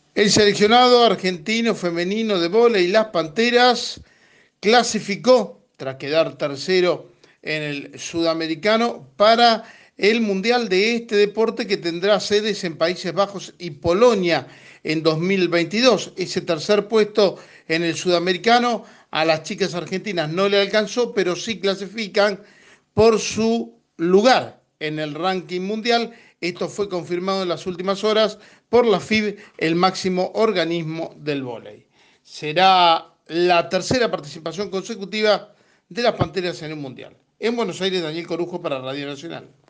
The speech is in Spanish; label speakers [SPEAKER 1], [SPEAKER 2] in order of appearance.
[SPEAKER 1] El seleccionado argentino femenino de vóley, las Panteras, clasificó tras quedar tercero en el sudamericano para el Mundial de este deporte que tendrá sedes en Países Bajos y Polonia en 2022. Ese tercer puesto en el sudamericano a las chicas argentinas no le alcanzó, pero sí clasifican por su lugar en el ranking mundial. Esto fue confirmado en las últimas horas por la FIB, el máximo organismo del vóley. Será la tercera participación consecutiva de las Panteras en el Mundial. En Buenos Aires, Daniel Corujo para Radio Nacional.